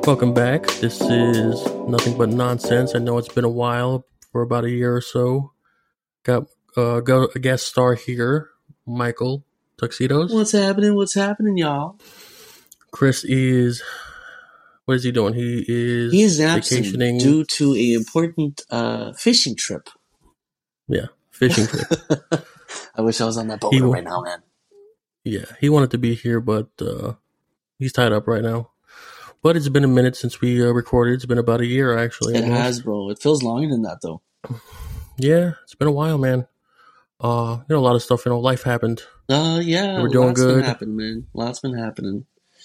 Welcome back. This is Nothing But Nonsense. I know it's been a while, for about a year or so. Got a guest star here, Michael Tuxedos. What's happening? What's happening, y'all? Chris is... What is he doing? He is absent vacationing due to an important fishing trip. Yeah, fishing trip. I wish I was on that boat right now, man. Yeah, he wanted to be here, but he's tied up right now. But it's been a minute since we recorded. It's been about a year, actually. It has, bro. It feels longer than that, though. Yeah, it's been a while, man. A lot of stuff. Life happened. Yeah, we're doing lots good. Been happening, man. Lots been happening.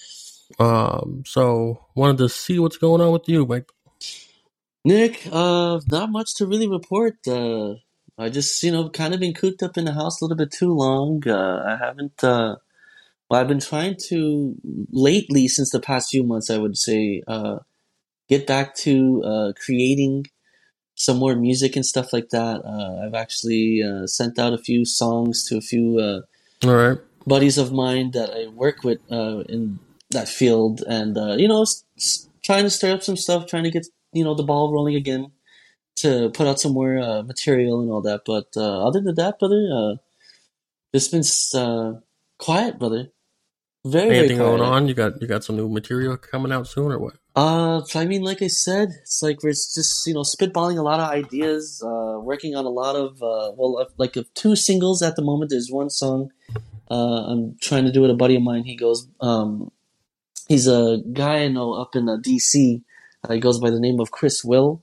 So wanted to see what's going on with you, Mike. Nick, not much to really report. I just, kind of been cooped up in the house a little bit too long. I haven't. I've been trying to lately, since the past few months, I would say, get back to creating some more music and stuff like that. I've actually sent out a few songs to a few all right buddies of mine that I work with in that field, and trying to stir up some stuff, trying to get the ball rolling again to put out some more material and all that. But other than that, brother, just been quiet, brother. Anything going on? You got some new material coming out soon, or what? I mean, like I said, it's like we're just spitballing a lot of ideas, working on a lot of like of two singles at the moment. There's one song I'm trying to do with a buddy of mine. He goes, he's a guy I know up in DC. He goes by the name of Chris Will.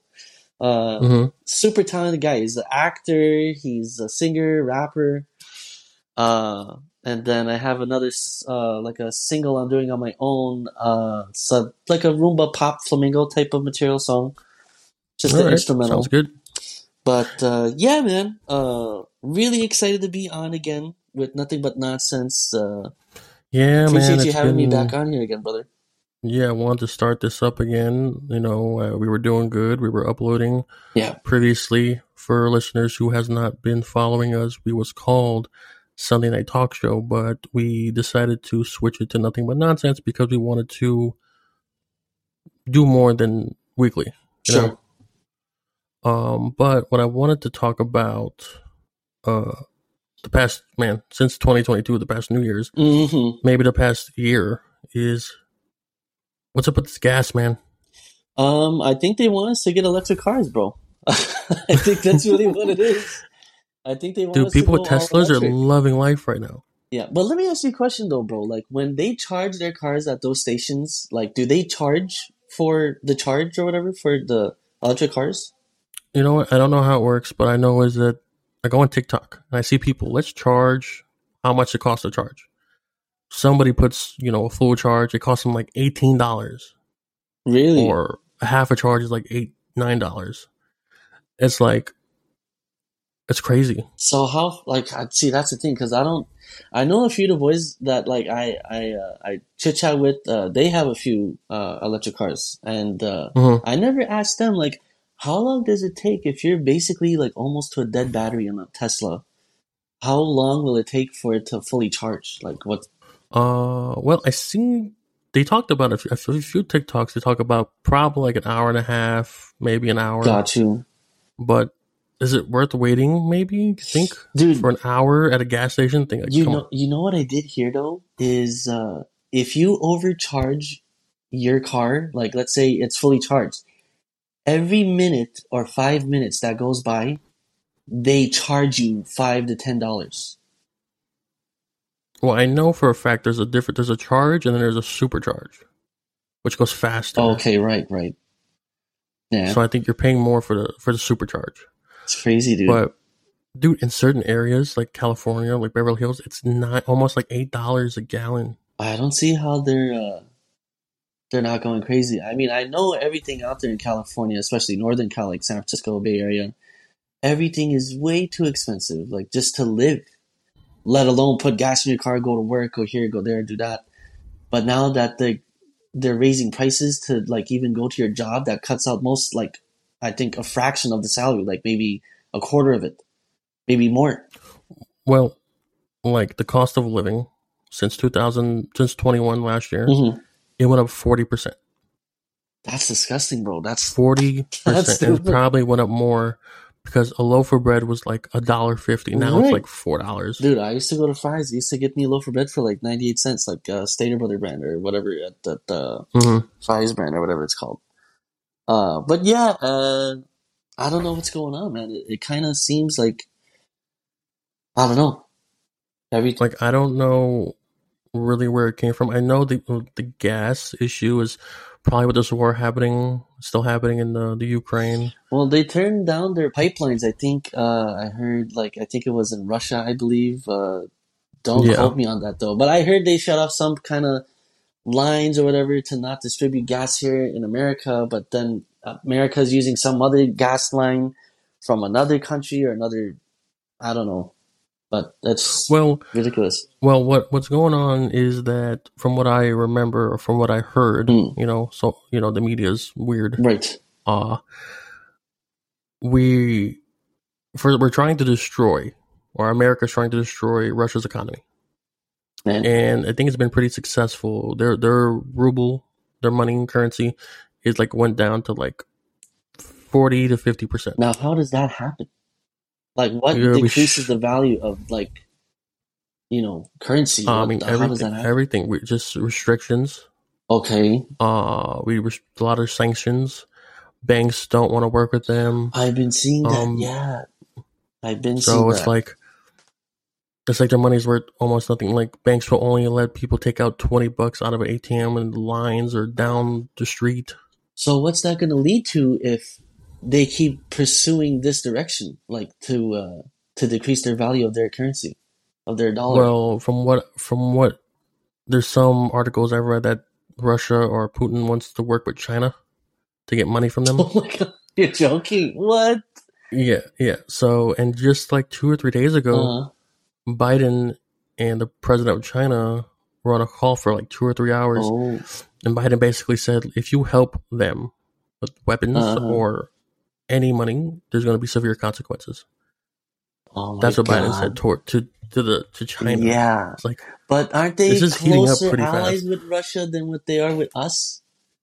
Super talented guy. He's an actor. He's a singer, rapper. And then I have another, like a single I'm doing on my own. So like a rumba pop flamingo type of material song. Just an instrumental. Sounds good. But, yeah, man, really excited to be on again with Nothing But Nonsense. Yeah, appreciate you having me back on here again, brother. Yeah, I wanted to start this up again. We were doing good. We were uploading. Yeah. Previously, for listeners who has not been following us, we was called Sunday Night Talk Show, but we decided to switch it to Nothing But Nonsense because we wanted to do more than weekly. Sure. But what I wanted to talk about, the past, since 2022, the past New Year's, maybe the past year, is what's up with this gas, man? I think they want us to get electric cars, bro. I think that's really what it is. I think they want us people to with Teslas are loving life right now. Yeah, but let me ask you a question though, bro. Like when they charge their cars at those stations, like do they charge for the charge or whatever for the electric cars? You know what? I don't know how it works, but I know is that I go on TikTok and I see people, let's charge how much it costs to charge. Somebody puts, a full charge, it costs them like $18. Really? Or half a charge is like $9. It's like, it's crazy. So how, see, that's the thing, because I know a few of the boys that, I chit-chat with, they have a few electric cars, and I never asked them, how long does it take if you're basically, almost to a dead battery on a Tesla? How long will it take for it to fully charge? What? Well, I seen they talked about a few TikToks. They talk about probably like an hour and a half, maybe an hour. Got you. But is it worth waiting? Maybe you think, dude, for an hour at a gas station? You know what I did here though is if you overcharge your car, let's say it's fully charged, every minute or 5 minutes that goes by, they charge you $5 to $10. Well, I know for a fact there's a charge and then there's a supercharge, which goes faster. Okay, right. Yeah. So I think you're paying more for the supercharge. It's crazy, dude. But dude, in certain areas like California, like Beverly Hills, it's not almost like $8 a gallon. I don't see how they're not going crazy. I mean, I know everything out there in California, especially Northern Cal, like San Francisco Bay Area, everything is way too expensive, just to live. Let alone put gas in your car, go to work, go here, go there, do that. But now that they're raising prices to even go to your job, that cuts out most I think a fraction of the salary, maybe a quarter of it, maybe more. Well, the cost of living since 21 last year, it went up 40%. That's disgusting, bro. That's 40%, and it stupid. probably went up more because a loaf of bread was like $1.50. Now it's Right. like $4. Dude, I used to go to Fry's. I used to get me a loaf of bread for like 98 cents, like Stater Brother brand or whatever, at the Mm-hmm. Fry's brand or whatever it's called. But yeah, I don't know what's going on, man. It kind of seems like, I don't know. Like, I don't know really where it came from. I know the gas issue is probably with this war still happening in the Ukraine. Well, they turned down their pipelines. I think I heard, like, I think it was in Russia, I believe. Don't Yeah. quote me on that though. But I heard they shut off some kind of lines or whatever to not distribute gas here in America. But then America's using some other gas line from another country or another. I don't know, but that's Well, ridiculous. what's going on is that from what I remember or from what I heard, Hmm. so the media's weird. Right. Uh we're trying to destroy, or America's trying to destroy Russia's economy. Man. And I think it's been pretty successful. Their ruble, their money and currency, is like went down to like 40 to 50%. Now, how does that happen? Like, what decreases the value of, like, currency? I mean, How does that happen? everything. We just restrictions. Okay. A lot of sanctions. Banks don't want to work with them. I've been seeing that. Yeah, I've been seeing So that. it's like their money's worth almost nothing. Like, banks will only let people take out $20 out of an ATM when the lines are down the street. So what's that going to lead to if they keep pursuing this direction, like to decrease their value of their currency, of their dollar? Well, from what there's some articles I've read that Russia or Putin wants to work with China to get money from them. Oh my god, you're joking! What? Yeah. So, and just like 2 or 3 days ago, Biden and the president of China were on a call for like 2 or 3 hours, and Biden basically said, if you help them with weapons or any money, there's going to be severe consequences. Oh my That's what god. Biden said to China. Yeah, it's like, but aren't they this is heating up closer pretty allies fast with Russia than what they are with us?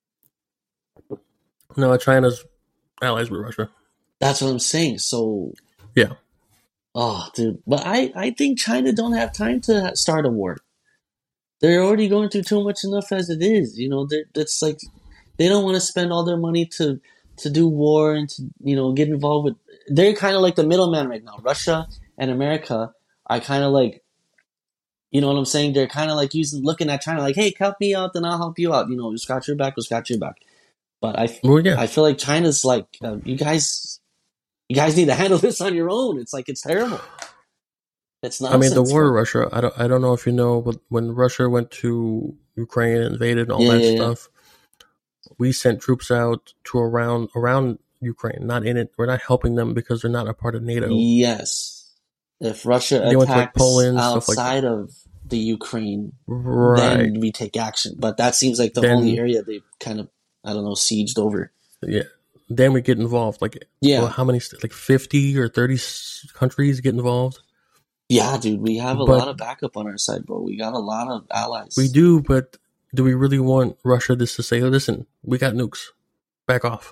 No, China's allies with Russia. That's what I'm saying. So yeah. Oh, dude. But I think China don't have time to start a war. They're already going through too much enough as it is. That's like they don't want to spend all their money to do war and to get involved with. They're kind of like the middleman right now. Russia and America are kind of like, you know what I'm saying? They're kind of like looking at China like, hey, help me out, then I'll help you out. You scratch your back, we'll scratch your back. But I feel like China's like, you guys need to handle this on your own. It's like, it's terrible. It's nonsense. I mean, the war in Russia, I don't know if you know, but when Russia went to Ukraine and invaded and all that stuff, we sent troops out to around Ukraine, not in it. We're not helping them because they're not a part of NATO. Yes. If Russia attacks Poland, outside of the Ukraine, then we take action. But that seems like the only area they've kind of, I don't know, sieged over. Yeah. Then we get involved. Like, how many, like 50 or 30 countries get involved? Yeah, dude, we have a lot of backup on our side, bro. We got a lot of allies. We do, but do we really want Russia to say, listen, we got nukes, back off?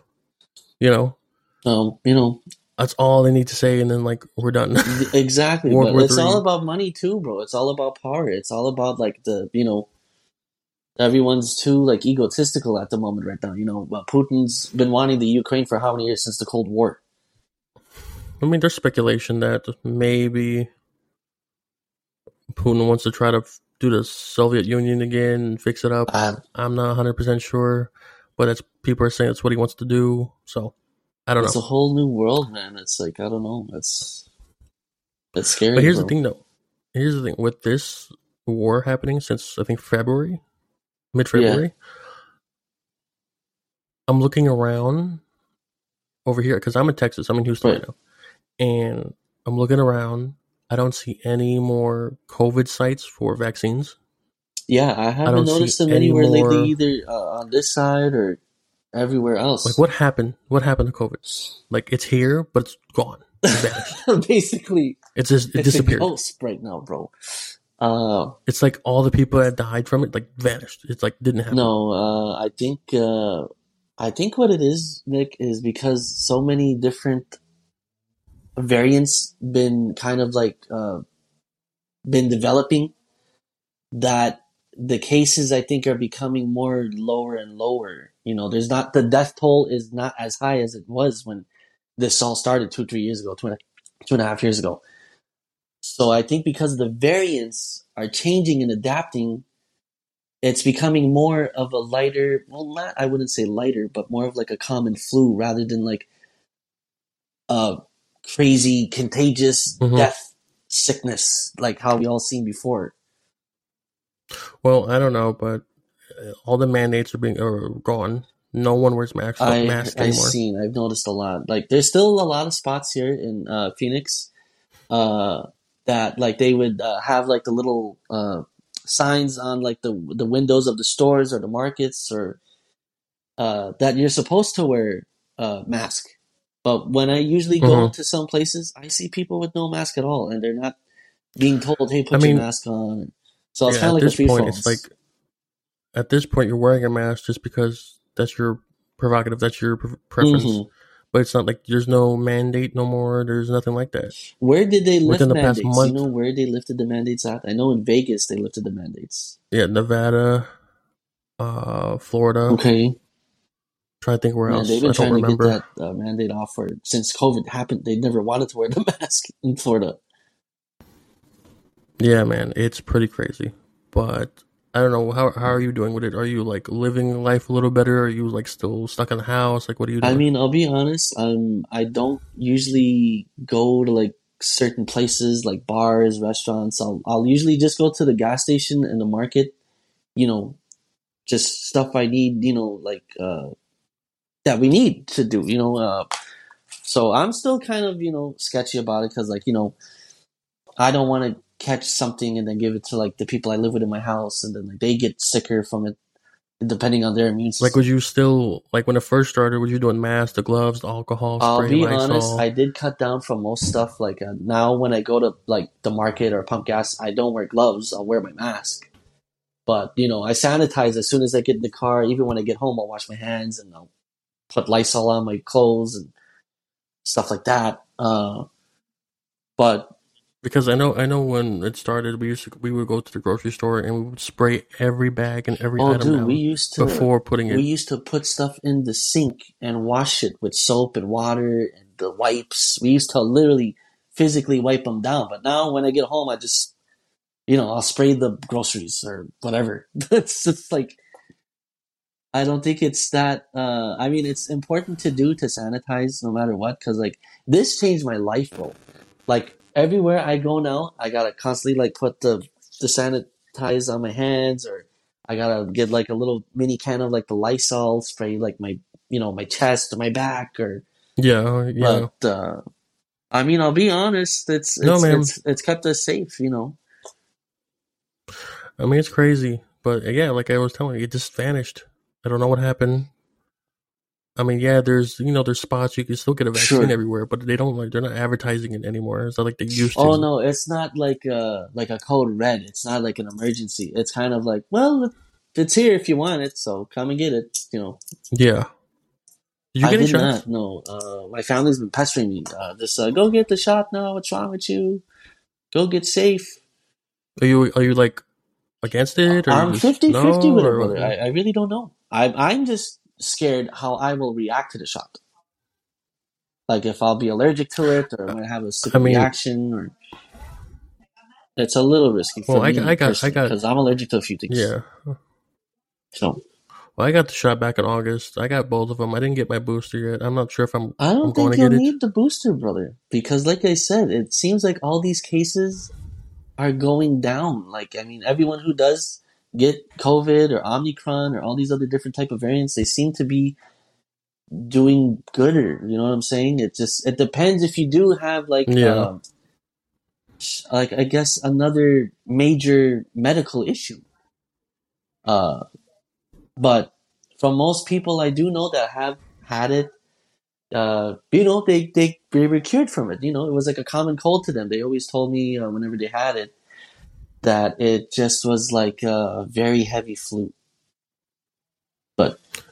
That's all they need to say, and then, like, we're done. Exactly. But it's all about money too, bro. It's all about power. It's all about, like, everyone's too, like, egotistical at the moment right now. But Putin's been wanting the Ukraine for how many years? Since the Cold War. I mean, there's speculation that maybe Putin wants to try to do the Soviet Union again and fix it up. I'm not 100% sure, but people are saying that's what he wants to do. So I don't know. It's a whole new world, man. It's like, I don't know. It's scary. But here's the thing, though. Here's the thing with this war happening since I think mid-February. I'm looking around over here because I'm in Texas. I'm in Houston right now, and I'm looking around. I don't see any more COVID sites for vaccines. Yeah, I haven't noticed them anywhere lately, either on this side or everywhere else. Like, what happened? What happened to COVID? Like, it's here, but it's gone. It's vanished. Basically, it disappeared. A ghost right now, bro. It's like all the people that died from it, like, vanished. It's like didn't happen. No, I think I think what it is, Nick, is because so many different variants been kind of like been developing that the cases I think are becoming more lower and lower. You know, there's not the death toll is not as high as it was when this all started 2 3 years ago, 2.5 years ago. So I think because the variants are changing and adapting, it's becoming more of a lighter, well, not, I wouldn't say lighter, but more of like a common flu rather than like a crazy contagious Hmm. death sickness like how we all seen before. Well, I don't know, but all the mandates are gone. No one wears masks anymore. I've noticed a lot. Like there's still a lot of spots here in Phoenix uh, that like they would have like the little signs on like the windows of the stores or the markets or that you're supposed to wear a mask. But when I usually go Hmm. into some places, I see people with no mask at all, and they're not being told, "Hey, I put your mean, mask on." So it's yeah. kind of like a free falls. At this point, you're wearing a mask just because that's your prerogative, that's your preference. Hmm. But it's not like there's no mandate no more. There's nothing like that. Where did they Within lift the past mandates? You month, know where they lifted the mandates at? I know in Vegas they lifted the mandates. yeah, Nevada, Florida. Okay, Try to think where man, they've else. been I don't trying to get remember. that mandate off for since COVID happened. They never wanted to wear the mask in Florida. Yeah, man, it's pretty crazy. But I don't know how are you doing with it? Are you like living life a little better? Are you like still stuck in the house? Like, what are you I doing? mean, I'll be honest. I don't usually go to like certain places like bars, restaurants. I'll usually just go to the gas station and the market. You know, just stuff I need. You know, like that we need to do. So I'm still kind of sketchy about it because I don't want to catch something and then give it to like the people I live with in my house and then like they get sicker from it depending on their immune Like, system. would you still like when it first started? Were you doing masks, the gloves, the alcohol I'll spray, be honest, I Lysol? did cut down from most stuff. Like now, when I go to like the market or pump gas, I don't wear gloves. I'll wear my mask. But I sanitize as soon as I get in the car. Even when I get home, I'll wash my hands and I'll put Lysol on my clothes and stuff like that. But Because I know when it started, we would go to the grocery store and we would spray every bag and every oh, item dude, we down used to before putting we it. used to put stuff in the sink and wash it with soap and water and the wipes. We used to literally physically wipe them down. But now, when I get home, I just I'll spray the groceries or whatever. It's just like I don't think it's that. I mean, it's important to do to sanitize no matter what, because like this changed my life, bro. Like everywhere I go now, I gotta constantly like put the sanitize on my hands, or I gotta get like a little mini can of like the Lysol spray, like my chest or my back, or. Yeah, yeah. But I mean, I'll be honest, it's No, it's man. it's it's kept us safe. I mean, it's crazy, but yeah, like I was telling you, it just vanished. I don't know what happened. I mean, yeah, there's spots you can still get a vaccine Sure. everywhere, but they're not advertising it anymore. It's not like they used Oh to. no, it's not like a code red. It's not like an emergency. It's kind of like, well, it's here if you want it, so come and get it. Yeah. Did you I get any did shots? not. No, my family's been pestering me. Just go get the shot now. What's wrong with you? Go get safe. Are you like against it, or you I'm just 50-50 no, with it, or brother. what? I really don't know. I'm just scared how I will react to the shot. Like if I'll be allergic to it or I might have a I sick mean, reaction, or it's a little risky for well, me I personally got, because I'm allergic to a few things. yeah. So Well, I got the shot back in August. I got both of them. I didn't get my booster yet. I'm not sure if I I'm don't going think to you'll get it. need the booster, brother, because like I said, it seems like all these cases are going down. Like I mean, everyone who does get COVID or Omicron or all these other different type of variants, they seem to be doing gooder. You know what I'm saying? It depends if you do have Yeah. like I guess another major medical issue. Uh, but from most people I do know that have had it, they were cured from it. It was like a common cold to them. They always told me whenever they had it that it just was like a very heavy flu. But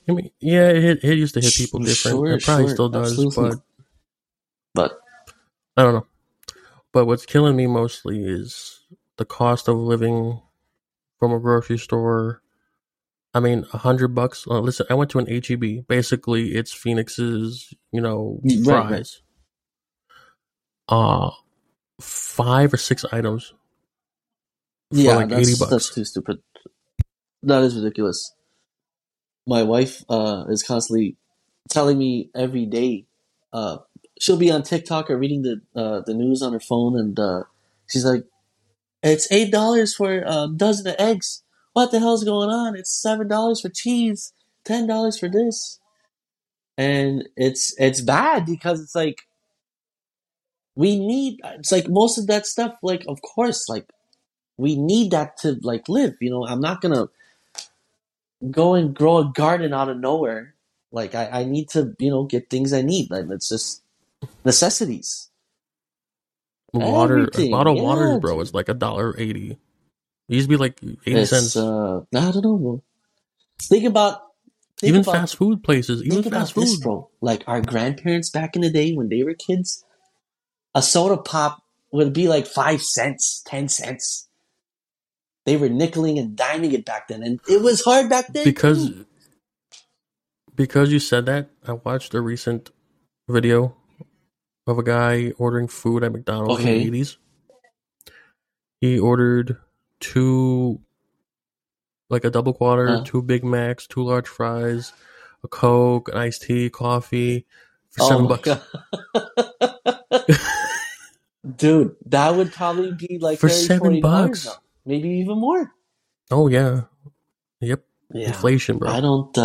I mean, yeah, it used to hit people different. Sure, It probably sure, still does, absolutely. but But I don't know. But what's killing me mostly is the cost of living from a grocery store. I mean, $100. Listen, I went to an HEB. Basically, it's Phoenix's, right, right. fries. Uh, 5 or 6 items for Yeah, like 80 that's bucks. too stupid. That is ridiculous. My wife is constantly telling me every day. Uh, she'll be on TikTok or reading the news on her phone, and she's like, "It's $8 for a dozen of eggs. What the hell's going on? It's $7 for cheese, $10 for this." And it's bad because it's like we need. It's like most of that stuff. Like, of course, like we need that to like live. I'm not gonna go and grow a garden out of nowhere. Like I need to, get things I need. Like it's just necessities. Water, a Everything. bottle of water, Yeah, bro, is dude. like $1.80. It used to be like 80 It's cents. I don't know, bro. Think about think Even about fast food places, even think fast about this, food. bro. Like our grandparents back in the day when they were kids, a soda pop would be like 5 cents, 10 cents. They were nickeling and diming it back then, and it was hard back then Because too. because you said that, I watched a recent video of a guy ordering food at McDonald's in the Okay. 80s. He ordered two, like a double quarter, Uh, 2 Big Macs, 2 large fries, a Coke, an iced tea, coffee for oh seven my bucks. god. Dude, that would probably be like For $30, seven $40 now. bucks. Maybe even more. Oh yeah. Yep. Yeah. Inflation, bro.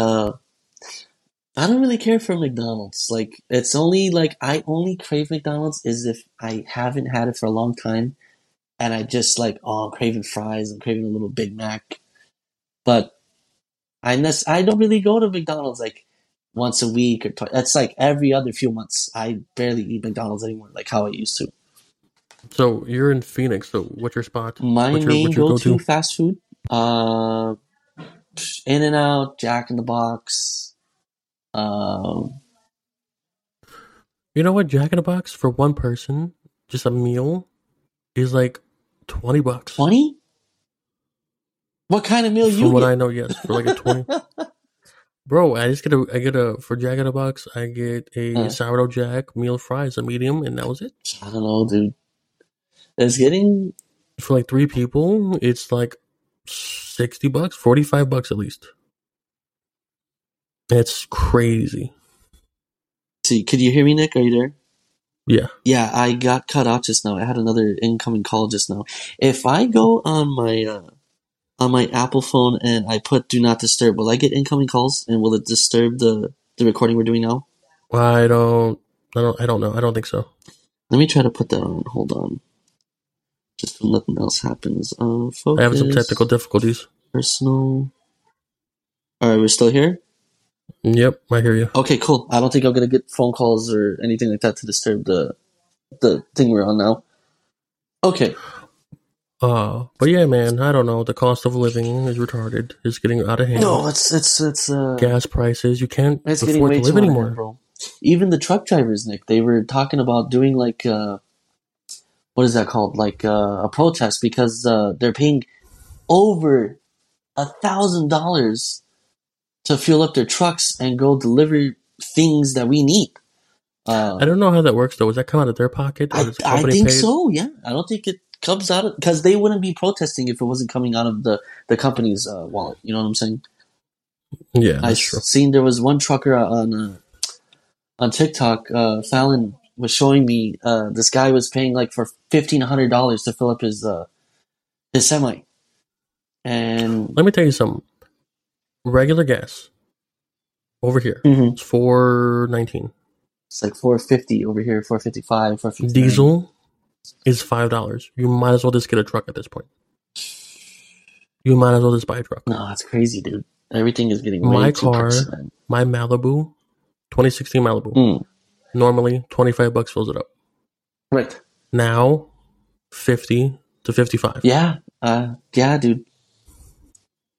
I don't really care for McDonald's. Like it's only like I only crave McDonald's is if I haven't had it for a long time and I just like, oh, I'm craving fries, I'm craving a little Big Mac. But I don't really go to McDonald's like once a week or twice. That's like every other few months. I barely eat McDonald's anymore, like how I used to. So you're in Phoenix. So what's your spot? My main What's your go go to to? fast food, uh, In and Out, Jack in the Box. Um, You know what? Jack in the Box for one person, just a meal, is like $20. 20? What kind of meal From you what I get? know, yes, for like a 20. Bro, I get a for Jack in the Box, I get a uh, sourdough jack, meal fries, a medium, and that was it. I don't know, dude. It's getting. For like 3 people, it's like $60, $45 at least. It's crazy. See, could you hear me, Nick? Are you there? Yeah. Yeah, I got cut off just now. I had another incoming call just now. If I go on my Apple phone and I put "Do Not Disturb," will I get incoming calls and will it disturb the recording we're doing now? I don't know. I don't think so. Let me try to put that on. Hold on, just so nothing else happens. I have some technical Focus, difficulties. personal. All right, we're still here. Yep, I hear you. Okay, cool. I don't think I'm gonna get phone calls or anything like that to disturb the thing we're on now. Okay. But yeah, man, I don't know. The cost of living is retarded. It's getting out of hand. No, it's Gas prices, you can't it's getting afford way to live too out of hand, anymore. bro. Even the truck drivers, Nick, they were talking about doing like what is that called? Like a protest because they're paying over $1,000 to fuel up their trucks and go deliver things that we need. I don't know how that works though. Does that come out of their pocket or does the I company think pay it? so. Yeah, I don't think it comes out of because they wouldn't be protesting if it wasn't coming out of the company's wallet. You know what I'm saying? Yeah, I that's true. seen there was one trucker on TikTok. Fallon was showing me this guy was paying like for $1,500 to fill up his semi, and Let me tell you something. Regular gas over here, mm-hmm. it's $4.19. It's like 450 over here, 455, 459. Diesel is $5. You might as well just get a truck at this point. You might as well just buy a truck. No, it's crazy, dude. Everything is getting way My too car, pricey, man. my Malibu, 2016 Malibu. Normally, $25 fills it up. Right. Now, 50 to 55. Yeah, yeah, dude.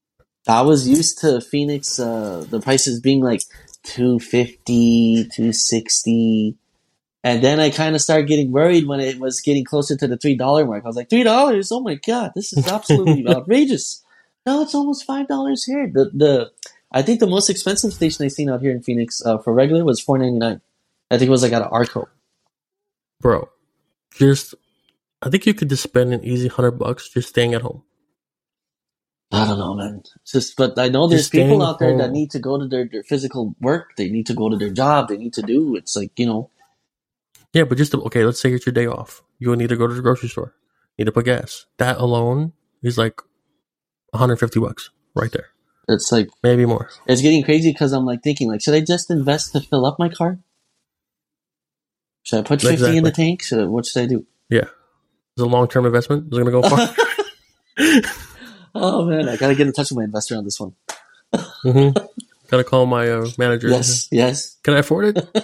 I was used to Phoenix, the prices being like 250, 260. And then I kind of started getting worried when it was getting closer to the $3 mark. I was like, $3? Oh my God, this is absolutely outrageous. Now it's almost $5 here. I think the most expensive station I seen out here in Phoenix for regular was $4.99. I think it was like at an Arco. Bro, I think you could just spend an easy $100 just staying at home. I don't know, man. It's just, but I know there's people out there that need to go to their physical work. They need to go to their job. They need to do. It's like, you know. Yeah, but okay, let's say it's your day off. You need to go to the grocery store. Need to put gas. That alone is like $150 right there. It's like maybe more. It's getting crazy because I'm like thinking, like, should I just invest to fill up my car? Should I put 50 in the tank? What should I do? Yeah, it's a long-term investment. Is it going to go far? Oh man, I gotta get in touch with my investor on this one. Mm-hmm. Gotta call my manager. Yes. Can I afford it?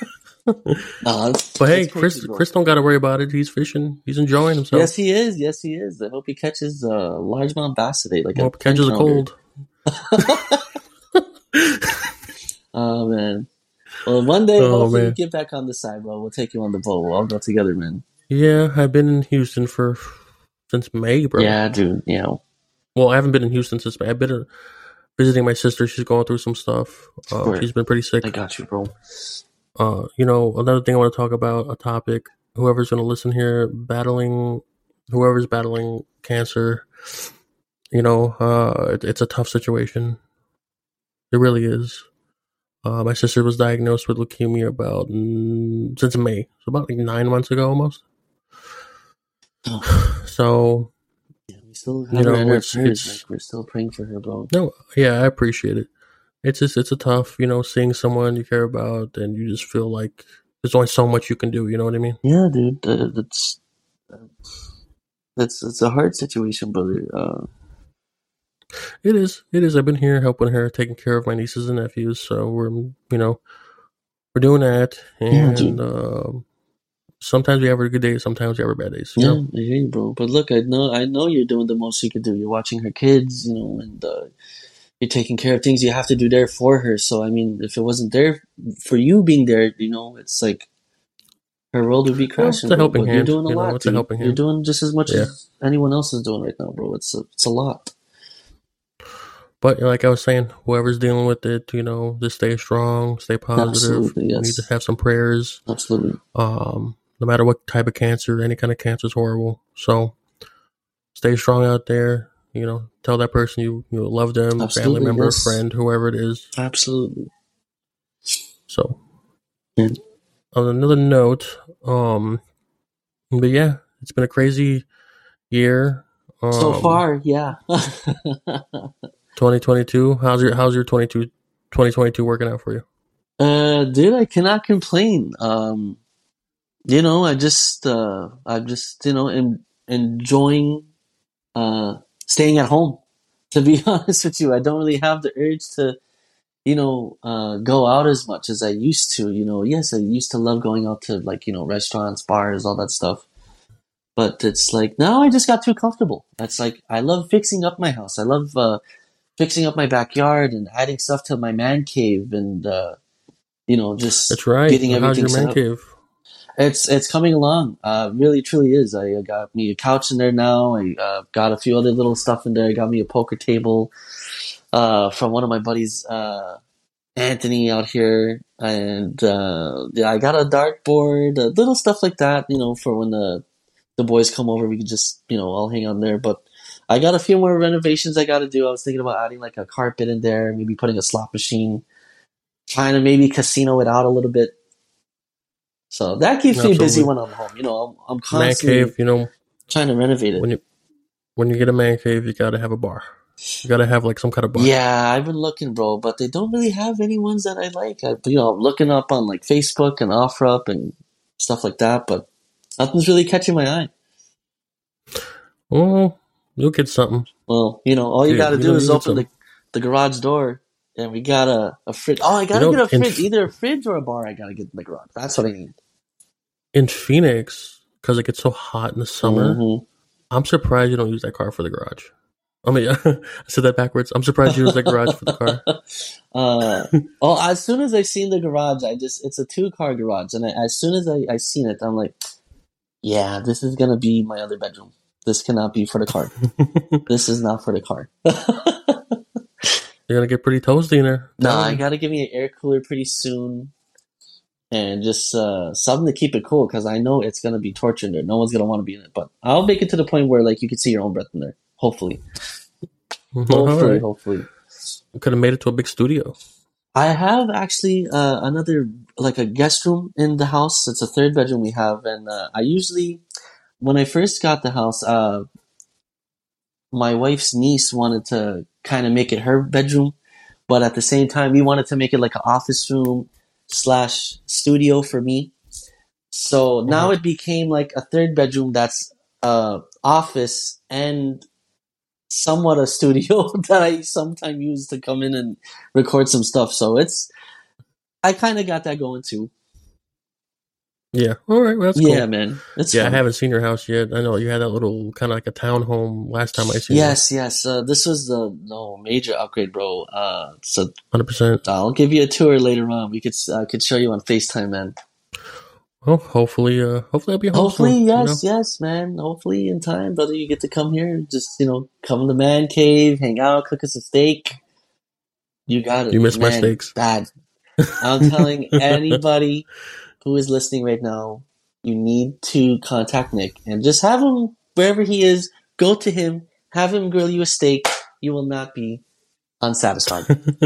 But hey, Chris don't got to worry about it. He's fishing. He's enjoying himself. Yes, he is. I hope he catches a largemouth bass today. Like, hope he catches a cold. Oh man. Well, one day, hopefully, we get back on the side, bro. We'll take you on the boat. We'll all go together, man. Yeah, I've been in Houston since May, bro. Yeah, dude. Yeah. Well, I haven't been in Houston since May. I've been visiting my sister. She's going through some stuff. She's been pretty sick. I got you, bro. Another thing I want to talk about, a topic, whoever's going to listen here, whoever's battling cancer, it's a tough situation. It really is. My sister was diagnosed with leukemia since May, so about like 9 months ago almost. Oh. So, yeah, we still have her in our prayers. We're still praying for her, bro. No, yeah, I appreciate it. It's a tough, seeing someone you care about, and you just feel like there's only so much you can do. You know what I mean? Yeah, dude. It's a hard situation, brother. It is. I've been here helping her, taking care of my nieces and nephews. So we're doing that, and sometimes we have a good day, sometimes we have bad days. Yeah, I hear you, bro. But look, I know you're doing the most you can do. You're watching her kids, and you're taking care of things you have to do there for her. So I mean, if it wasn't there for you being there, it's like her world would be crashing. It's a helping hand. You're doing a lot. It's a helping hand. You're doing just as much as anyone else is doing right now, bro. It's a lot. But like I was saying, whoever's dealing with it, just stay strong, stay positive. Absolutely, yes. You need to have some prayers. Absolutely. No matter what type of cancer, any kind of cancer is horrible. So stay strong out there. Tell that person you love them, Absolutely, family member, yes. friend, whoever it is. Absolutely. So, on another note, but yeah, it's been a crazy year. So far, yeah. 2022. How's your 2022 working out for you? Dude, I cannot complain. I'm just enjoying staying at home. To be honest with you, I don't really have the urge to, go out as much as I used to. Yes, I used to love going out to restaurants, bars, all that stuff. But it's like now I just got too comfortable. That's like I love fixing up my house. I love fixing up my backyard and adding stuff to my man cave and just that's right. Getting everything How's your man cave? It's coming along. Really, truly is. I got me a couch in there now. I got a few other little stuff in there. I got me a poker table from one of my buddies, Anthony, out here, and I got a dartboard, little stuff like that. For when the boys come over, we can just all hang on there. But I got a few more renovations I got to do. I was thinking about adding like a carpet in there, maybe putting a slot machine, trying to maybe casino it out a little bit. So that keeps me busy when I'm home. I'm constantly man cave, trying to renovate it. When you get a man cave, you got to have a bar. You got to have like some kind of bar. Yeah, I've been looking, bro, but they don't really have any ones that I like. I'm looking up on like Facebook and OfferUp and stuff like that, but nothing's really catching my eye. Well, you'll get something. Well, all you got to do is open the garage door, and we got a fridge. Oh, I got to get a fridge. Either a fridge or a bar I got to get in the garage. That's what I need. In Phoenix, because it gets so hot in the summer, I'm surprised you don't use that car for the garage. I mean, I said that backwards. I'm surprised you used the garage for the car. As soon as I seen the garage, it's a 2-car garage, and as soon as I seen it, I'm like, yeah, this is gonna be my other bedroom. This cannot be for the car. This is not for the car. You're gonna get pretty toasty in there. Nah, I gotta give me an air cooler pretty soon, and just something to keep it cool, because I know it's gonna be torture in there. No one's gonna want to be in it, but I'll make it to the point where like you can see your own breath in there. Hopefully. Hopefully. We could have made it to a big studio. I have actually another, like a guest room in the house. It's a 3rd bedroom we have, and I usually, when I first got the house, my wife's niece wanted to kind of make it her bedroom, but at the same time, we wanted to make it like an office room / studio for me. So now it became like a 3rd bedroom that's office and somewhat a studio that I sometimes use to come in and record some stuff. So I kind of got that going too. Yeah. All right. Well, that's cool. Yeah, man. It's fun. I haven't seen your house yet. I know you had that little kind of like a townhome last time I seen Yes. This was the major upgrade, bro. So 100%. I'll give you a tour later on. We could show you on FaceTime, man. Well, hopefully I'll be home Hopefully, soon, yes, man. Hopefully in time, brother, you get to come here. Just, come in the man cave, hang out, cook us a steak. You got it. You miss my steaks. Bad. I'm telling anybody who is listening right now, you need to contact Nick and just have him wherever he is. Go to him, have him grill you a steak. You will not be unsatisfied.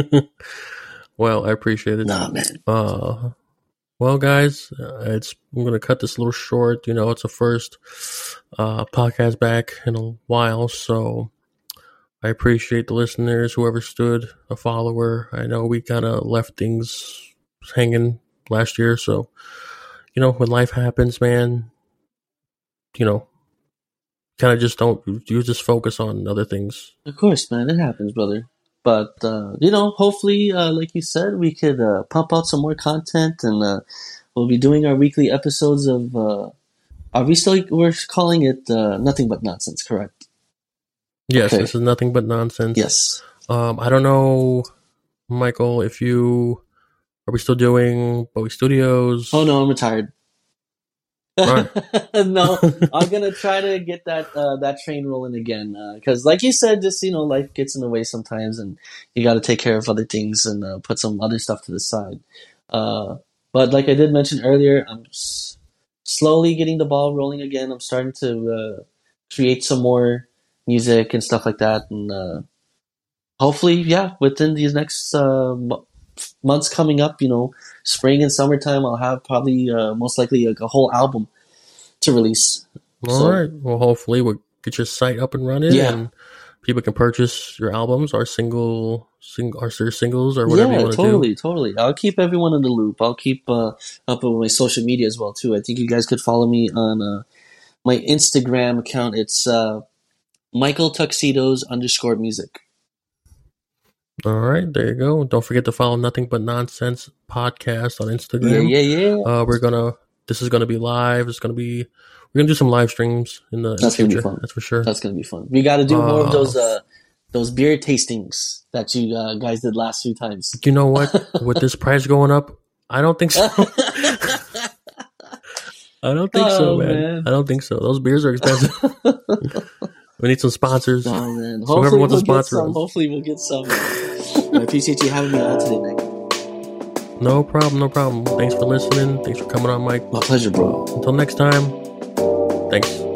Well, I appreciate it. Nah, man. Well, guys, I'm going to cut this a little short. It's a first podcast back in a while, so I appreciate the listeners, whoever stood a follower. I know we kind of left things hanging last year, so, when life happens, man, kind of just you just focus on other things. Of course, man, it happens, brother. But, hopefully, like you said, we could pump out some more content, and we'll be doing our weekly episodes of, we're calling it Nothing But Nonsense, correct? Yes, okay. This is Nothing But Nonsense. Yes. I don't know, Michael, are we still doing Bowie Studios? Oh, no, I'm retired. Right. No, I'm gonna try to get that train rolling again, because like you said, just life gets in the way sometimes, and you got to take care of other things and put some other stuff to the side. But like I did mention earlier, I'm slowly getting the ball rolling again. I'm starting to create some more music and stuff like that, and hopefully, within these next months coming up, spring and summertime, I'll have probably most likely a whole album to release. All right. Well, hopefully we'll get your site up and running, and people can purchase your albums, our singles, or whatever you want to do. Totally. I'll keep everyone in the loop. I'll keep up with my social media as well too. I think you guys could follow me on my Instagram account. It's Michael Tuxedos _music. All right, there you go. Don't forget to follow Nothing But Nonsense podcast on Instagram. Yeah. This is gonna be live. We're gonna do some live streams in the future. Gonna be fun. That's for sure. That's gonna be fun. We got to do more of those beer tastings that you guys did last few times. You know what? With this price going up, I don't think so. I don't think so, man. I don't think so. Those beers are expensive. We need some sponsors. Oh, man. So whoever wants to sponsor us. Hopefully we'll get some. I appreciate you having me on today, Nick. No problem. Thanks for listening. Thanks for coming on, Mike. My pleasure, bro. Until next time, thanks.